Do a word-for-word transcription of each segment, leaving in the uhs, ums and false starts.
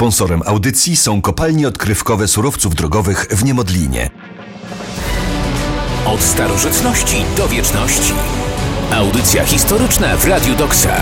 Sponsorem audycji są kopalnie odkrywkowe surowców drogowych w Niemodlinie. Od starożytności do wieczności. Audycja historyczna w Radiu Doksa.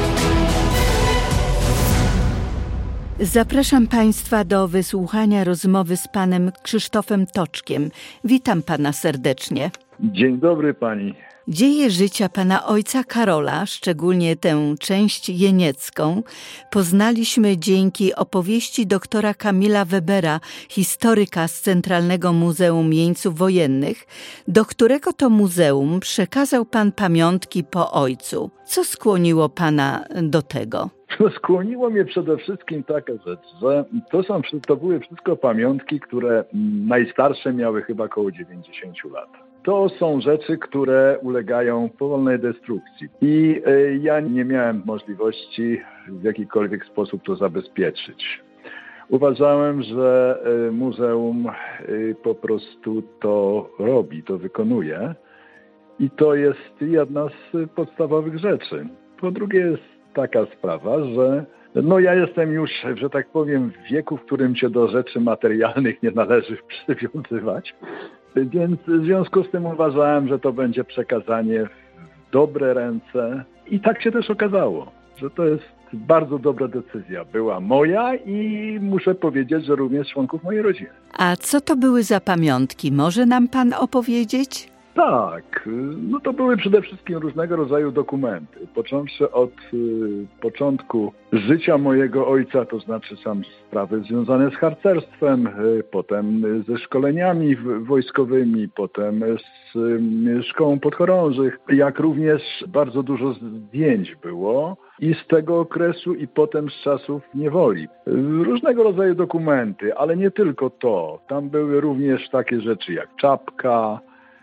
Zapraszam Państwa do wysłuchania rozmowy z panem Krzysztofem Toczkiem. Witam pana serdecznie. Dzień dobry pani. Dzieje życia pana ojca Karola, szczególnie tę część jeniecką, poznaliśmy dzięki opowieści doktora Kamila Webera, historyka z Centralnego Muzeum Jeńców Wojennych, do którego to muzeum przekazał pan pamiątki po ojcu. Co skłoniło pana do tego? Skłoniło mnie przede wszystkim taka rzecz, że to, są, to były wszystko pamiątki, które najstarsze miały chyba około dziewięćdziesiąt lat. To są rzeczy, które ulegają powolnej destrukcji. I y, ja nie miałem możliwości w jakikolwiek sposób to zabezpieczyć. Uważałem, że y, muzeum y, po prostu to robi, to wykonuje. I to jest jedna z podstawowych rzeczy. Po drugie jest taka sprawa, że no ja jestem już, że tak powiem, w wieku, w którym się do rzeczy materialnych nie należy przywiązywać. Więc w związku z tym uważałem, że to będzie przekazanie w dobre ręce. I tak się też okazało, że to jest bardzo dobra decyzja. Była moja i muszę powiedzieć, że również członków mojej rodziny. A co to były za pamiątki? Może nam pan opowiedzieć? Tak, no to były przede wszystkim różnego rodzaju dokumenty. Począwszy od y, początku życia mojego ojca, to znaczy sam sprawy związane z harcerstwem, y, potem ze szkoleniami w, wojskowymi, potem z y, szkołą podchorążych, jak również bardzo dużo zdjęć było i z tego okresu i potem z czasów niewoli. Y, różnego rodzaju dokumenty, ale nie tylko to. Tam były również takie rzeczy jak czapka,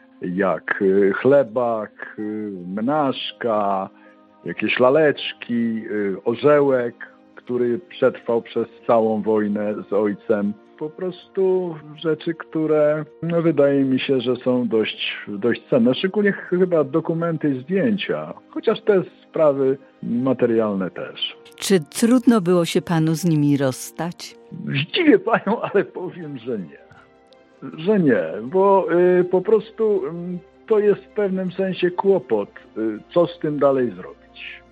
jak chlebak, mnaszka, jakieś laleczki, orzełek, który przetrwał przez całą wojnę z ojcem. Po prostu rzeczy, które no, wydaje mi się, że są dość, dość cenne. Szczególnie chyba dokumenty i zdjęcia, chociaż te sprawy materialne też. Czy trudno było się panu z nimi rozstać? Zdziwię panią, ale powiem, że nie. Że nie, bo y, po prostu y, to jest w pewnym sensie kłopot, y, co z tym dalej zrobić.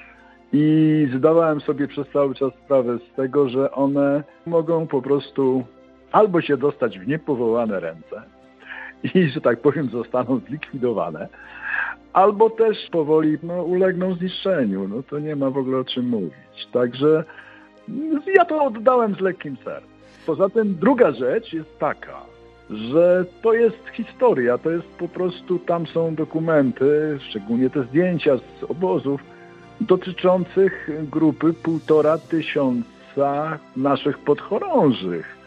I zdawałem sobie przez cały czas sprawę z tego, że one mogą po prostu albo się dostać w niepowołane ręce i, że tak powiem, zostaną zlikwidowane, albo też powoli no, ulegną zniszczeniu. No to nie ma w ogóle o czym mówić. Także ja to oddałem z lekkim sercem. Poza tym druga rzecz jest taka, że to jest historia, to jest po prostu, tam są dokumenty, szczególnie te zdjęcia z obozów, dotyczących grupy półtora tysiąca naszych podchorążych,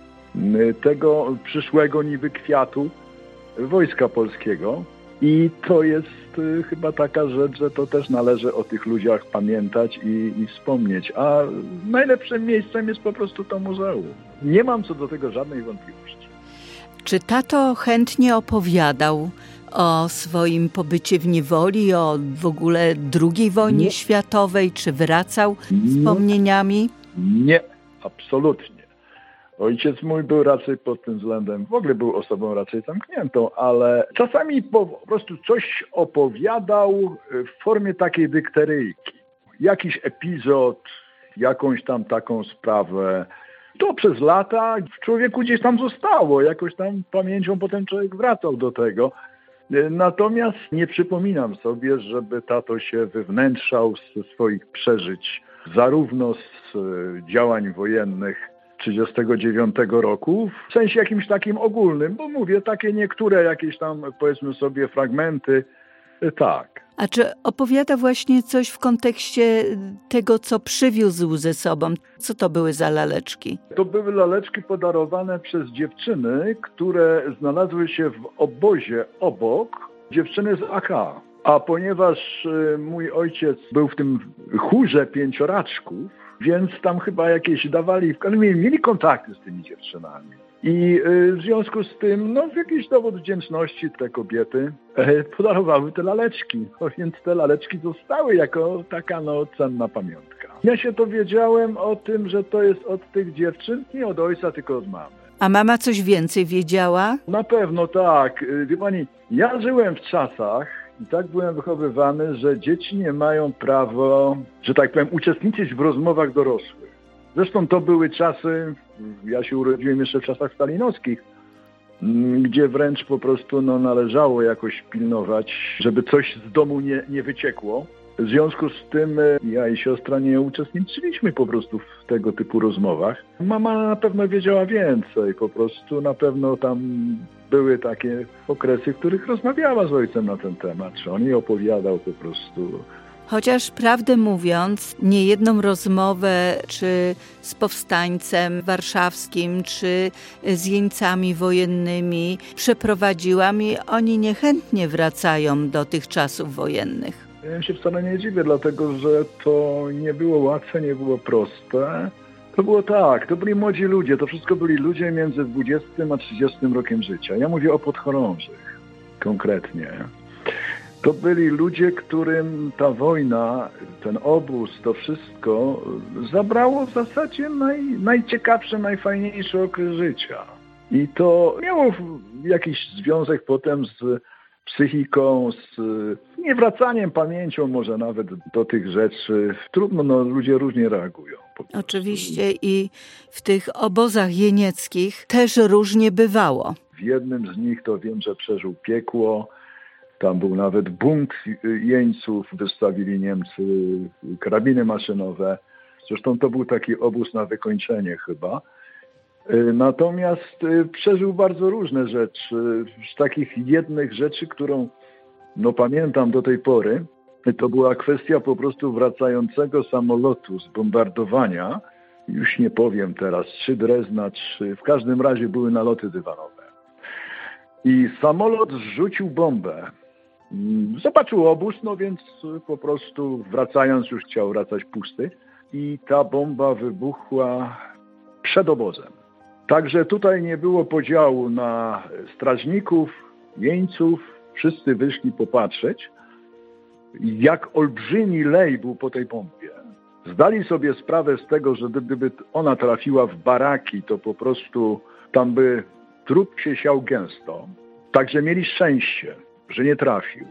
tego przyszłego niby kwiatu Wojska Polskiego. I to jest chyba taka rzecz, że to też należy o tych ludziach pamiętać i, i wspomnieć. A najlepszym miejscem jest po prostu to muzeum. Nie mam co do tego żadnej wątpliwości. Czy tato chętnie opowiadał o swoim pobycie w niewoli, o w ogóle drugiej wojnie Nie. światowej? Czy wracał wspomnieniami? Nie, absolutnie. Ojciec mój był raczej pod tym względem, w ogóle był osobą raczej zamkniętą, ale czasami po prostu coś opowiadał w formie takiej dykteryjki. Jakiś epizod, jakąś tam taką sprawę. To przez lata w człowieku gdzieś tam zostało, jakoś tam pamięcią potem człowiek wracał do tego. Natomiast nie przypominam sobie, żeby tato się wywnętrzał ze swoich przeżyć, zarówno z działań wojennych trzydziestego dziewiątego roku, w sensie jakimś takim ogólnym, bo mówię, takie niektóre jakieś tam, powiedzmy sobie, fragmenty, tak. A czy opowiada właśnie coś w kontekście tego, co przywiózł ze sobą? Co to były za laleczki? To były laleczki podarowane przez dziewczyny, które znalazły się w obozie obok, dziewczyny z A K. A ponieważ mój ojciec był w tym chórze pięcioraczków, więc tam chyba jakieś dawali, ale mieli kontakty z tymi dziewczynami. I w związku z tym, no w jakiś dowód wdzięczności te kobiety podarowały te laleczki. No więc te laleczki zostały jako taka no cenna pamiątka. Ja się dowiedziałem o tym, że to jest od tych dziewczyn, nie od ojca, tylko od mamy. A mama coś więcej wiedziała? Na pewno tak. Wie pani, ja żyłem w czasach i tak byłem wychowywany, że dzieci nie mają prawa, że tak powiem, uczestniczyć w rozmowach dorosłych. Zresztą to były czasy, ja się urodziłem jeszcze w czasach stalinowskich, gdzie wręcz po prostu no, należało jakoś pilnować, żeby coś z domu nie, nie wyciekło. W związku z tym ja i siostra nie uczestniczyliśmy po prostu w tego typu rozmowach. Mama na pewno wiedziała więcej, po prostu na pewno tam były takie okresy, w których rozmawiała z ojcem na ten temat, czy on jej opowiadał po prostu. Chociaż prawdę mówiąc, niejedną rozmowę czy z powstańcem warszawskim, czy z jeńcami wojennymi przeprowadziłam i oni niechętnie wracają do tych czasów wojennych. Ja się wcale nie dziwię, dlatego że to nie było łatwe, nie było proste. To było tak, to byli młodzi ludzie, to wszystko byli ludzie między dwudziestym a trzydziestym rokiem życia. Ja mówię o podchorążych konkretnie. To byli ludzie, którym ta wojna, ten obóz, to wszystko zabrało w zasadzie naj, najciekawszy, najfajniejszy okres życia. I to miało jakiś związek potem z psychiką, z niewracaniem pamięcią może nawet do tych rzeczy. Trudno, no ludzie różnie reagują. Oczywiście i w tych obozach jenieckich też różnie bywało. W jednym z nich to wiem, że przeżył piekło. Tam był nawet bunt jeńców, wystawili Niemcy karabiny maszynowe. Zresztą to był taki obóz na wykończenie chyba. Natomiast przeżył bardzo różne rzeczy. Z takich jednych rzeczy, którą no, pamiętam do tej pory, to była kwestia po prostu wracającego samolotu z bombardowania. Już nie powiem teraz, czy Drezna, czy w każdym razie były naloty dywanowe. I samolot zrzucił bombę. Zobaczył obóz, no więc po prostu wracając już chciał wracać pusty. I ta bomba wybuchła przed obozem. Także tutaj nie było podziału na strażników, jeńców. Wszyscy wyszli popatrzeć, jak olbrzymi lej był po tej bombie. Zdali sobie sprawę z tego, że gdyby ona trafiła w baraki, to po prostu tam by trup się siał gęsto. Także mieli szczęście, że nie trafił.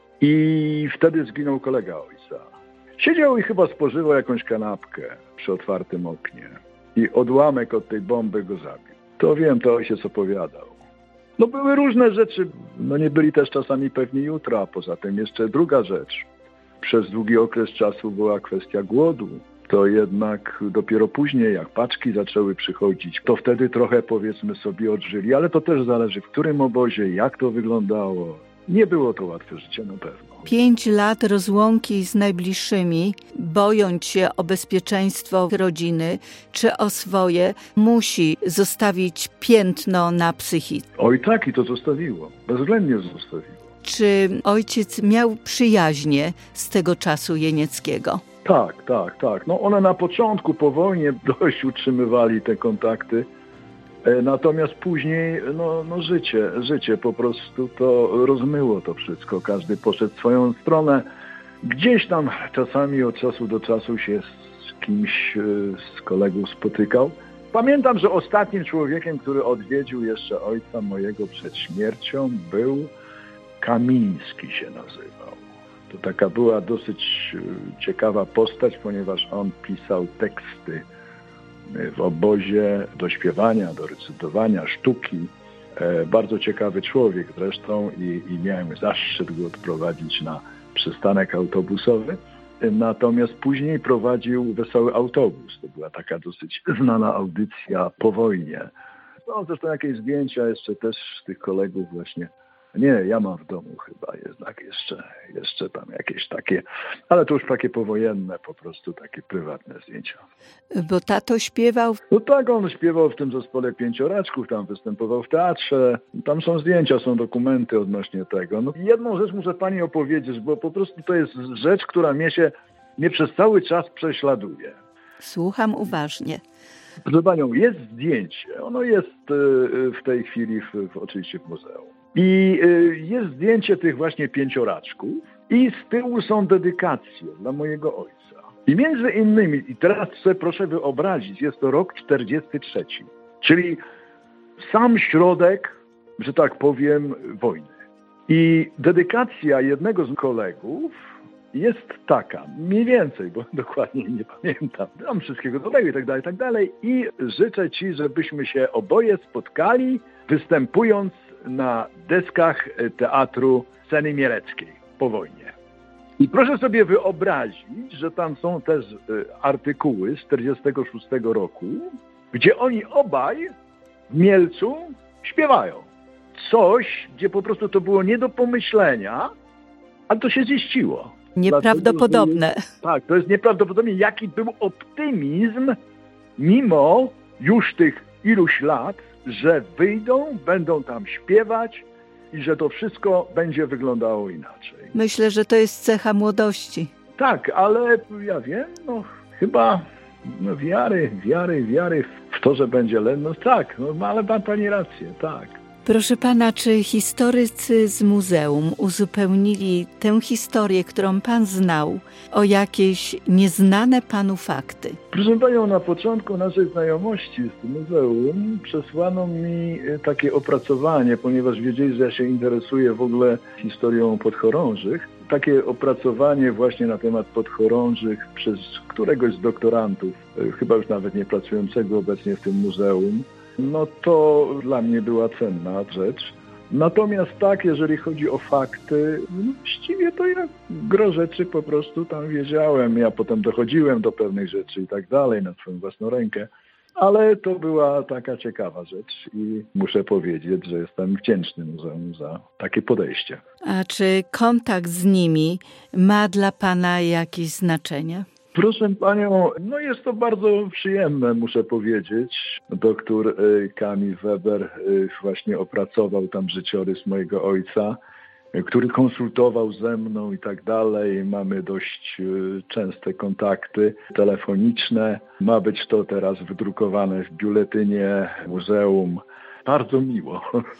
I wtedy zginął kolega ojca. Siedział i chyba spożywał jakąś kanapkę przy otwartym oknie. I odłamek od tej bomby go zabił. To wiem, to ojciec opowiadał. No były różne rzeczy, no nie byli też czasami pewni jutra, a poza tym jeszcze druga rzecz. Przez długi okres czasu była kwestia głodu. To jednak dopiero później, jak paczki zaczęły przychodzić, to wtedy trochę powiedzmy sobie odżyli, ale to też zależy w którym obozie, jak to wyglądało. Nie było to łatwe życie na pewno. Pięć lat rozłąki z najbliższymi, bojąc się o bezpieczeństwo rodziny czy o swoje, musi zostawić piętno na psychice. Oj tak, i to zostawiło. Bezwzględnie zostawiło. Czy ojciec miał przyjaźnie z tego czasu jenieckiego? Tak, tak, tak. No one na początku po wojnie dość utrzymywali te kontakty. Natomiast później no, no życie, życie po prostu to rozmyło to wszystko. Każdy poszedł w swoją stronę. Gdzieś tam czasami od czasu do czasu się z kimś, z kolegów spotykał. Pamiętam, że ostatnim człowiekiem, który odwiedził jeszcze ojca mojego przed śmiercią, był Kamiński się nazywał. To taka była dosyć ciekawa postać, ponieważ on pisał teksty w obozie do śpiewania, do recytowania, sztuki. E, bardzo ciekawy człowiek zresztą i, i miałem zaszczyt go odprowadzić na przystanek autobusowy. Natomiast później prowadził Wesoły Autobus. To była taka dosyć znana audycja po wojnie. No zresztą jakieś zdjęcia jeszcze też tych kolegów właśnie. Nie, ja mam w domu chyba jednak jeszcze, jeszcze tam jakieś takie, ale to już takie powojenne, po prostu takie prywatne zdjęcia. Bo tato śpiewał? No tak, on śpiewał w tym zespole Pięcioraczków, tam występował w teatrze, tam są zdjęcia, są dokumenty odnośnie tego. No, jedną rzecz muszę pani opowiedzieć, bo po prostu to jest rzecz, która mnie się mnie przez cały czas prześladuje. Słucham uważnie. Proszę panią, jest zdjęcie. Ono jest w tej chwili w, w, oczywiście w muzeum. I jest zdjęcie tych właśnie pięcioraczków i z tyłu są dedykacje dla mojego ojca. I między innymi, i teraz sobie proszę wyobrazić, jest to rok czterdziesty trzeci, czyli sam środek, że tak powiem, wojny. I dedykacja jednego z kolegów jest taka, mniej więcej, bo dokładnie nie pamiętam, mam wszystkiego dobrego i tak dalej, i tak dalej. I życzę ci, żebyśmy się oboje spotkali, występując na deskach teatru sceny mieleckiej po wojnie. I proszę sobie wyobrazić, że tam są też artykuły z czterdziestego szóstego roku, gdzie oni obaj w Mielcu śpiewają. Coś, gdzie po prostu to było nie do pomyślenia, a to się ziściło. Nieprawdopodobne. Dlatego, że, tak, to jest nieprawdopodobne, jaki był optymizm mimo już tych iluś lat, że wyjdą, będą tam śpiewać i że to wszystko będzie wyglądało inaczej. Myślę, że to jest cecha młodości. Tak, ale ja wiem, no chyba no, wiary, wiary, wiary w to, że będzie lepiej. No tak, no, ale ma pani rację, tak. Proszę pana, czy historycy z muzeum uzupełnili tę historię, którą pan znał, o jakieś nieznane panu fakty? Proszę panią, na początku naszej znajomości z muzeum przesłano mi takie opracowanie, ponieważ wiedzieli, że ja się interesuję w ogóle historią podchorążych. Takie opracowanie właśnie na temat podchorążych przez któregoś z doktorantów, chyba już nawet nie pracującego obecnie w tym muzeum. No to dla mnie była cenna rzecz. Natomiast tak, jeżeli chodzi o fakty, no właściwie to ja gro rzeczy po prostu tam wiedziałem. Ja potem dochodziłem do pewnych rzeczy i tak dalej na swoją własną rękę. Ale to była taka ciekawa rzecz i muszę powiedzieć, że jestem wdzięczny muzeum za takie podejście. A czy kontakt z nimi ma dla pana jakieś znaczenie? Proszę panią, no jest to bardzo przyjemne, muszę powiedzieć. Doktor Kamil Weber właśnie opracował tam życiorys mojego ojca, który konsultował ze mną i tak dalej. Mamy dość częste kontakty telefoniczne. Ma być to teraz wydrukowane w biuletynie muzeum. Bardzo miło.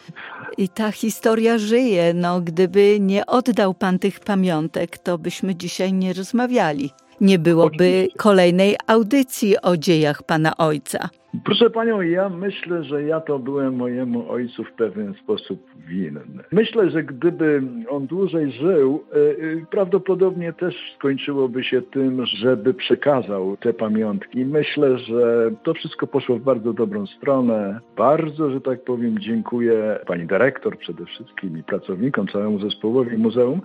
I ta historia żyje. No, gdyby nie oddał pan tych pamiątek, to byśmy dzisiaj nie rozmawiali. Nie byłoby Oczywiście. Kolejnej audycji o dziejach pana ojca. Proszę panią, ja myślę, że ja to byłem mojemu ojcu w pewien sposób winny. Myślę, że gdyby on dłużej żył, prawdopodobnie też skończyłoby się tym, żeby przekazał te pamiątki. Myślę, że to wszystko poszło w bardzo dobrą stronę. Bardzo, że tak powiem, dziękuję pani dyrektor przede wszystkim i pracownikom, całemu zespołowi muzeum,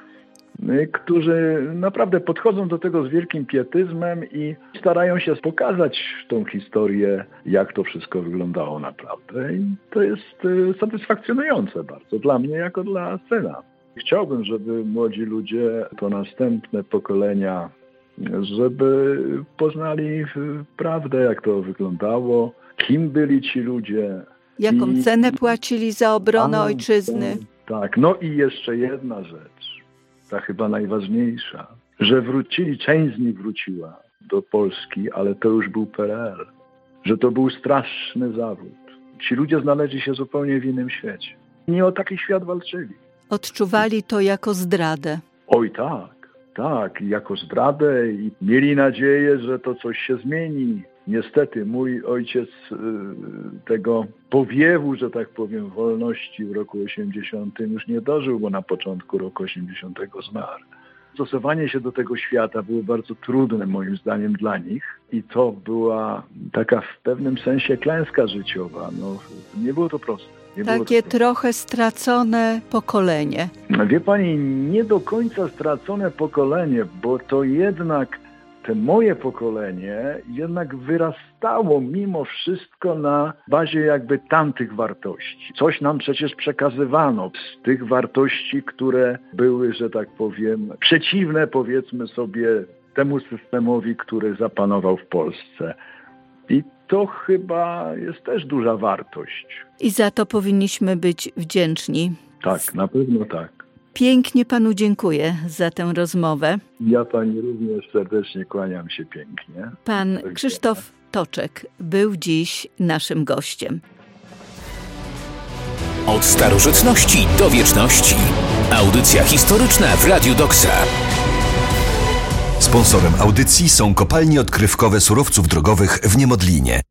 którzy naprawdę podchodzą do tego z wielkim pietyzmem i starają się pokazać tą historię, jak to wszystko wyglądało naprawdę. I to jest satysfakcjonujące bardzo dla mnie, jako dla syna. Chciałbym, żeby młodzi ludzie, to następne pokolenia, żeby poznali prawdę, jak to wyglądało, kim byli ci ludzie. Jaką I... cenę płacili za obronę A, ojczyzny. Tak, no i jeszcze jedna rzecz. Ta chyba najważniejsza, że wrócili, część z nich wróciła do Polski, ale to już był P R L, że to był straszny zawód. Ci ludzie znaleźli się zupełnie w innym świecie. Nie o taki świat walczyli. Odczuwali to jako zdradę. Oj tak, tak, jako zdradę i mieli nadzieję, że to coś się zmieni. Niestety mój ojciec y, tego powiewu, że tak powiem, wolności w roku osiemdziesiątym już nie dożył, bo na początku roku osiemdziesiątego zmarł. Stosowanie się do tego świata było bardzo trudne moim zdaniem dla nich i to była taka w pewnym sensie klęska życiowa. No, nie było to proste. Nie Takie to trochę stracone pokolenie. Wie pani, nie do końca stracone pokolenie, bo to jednak te moje pokolenie jednak wyrastało mimo wszystko na bazie jakby tamtych wartości. Coś nam przecież przekazywano z tych wartości, które były, że tak powiem, przeciwne powiedzmy sobie temu systemowi, który zapanował w Polsce. I to chyba jest też duża wartość. I za to powinniśmy być wdzięczni. Tak, na pewno tak. Pięknie panu dziękuję za tę rozmowę. Ja pani również serdecznie kłaniam się pięknie. Pan Krzysztof Zatoczek był dziś naszym gościem. Od starożytności do wieczności. Audycja historyczna w Radiu Doksa. Sponsorem audycji są kopalnie odkrywkowe surowców drogowych w Niemodlinie.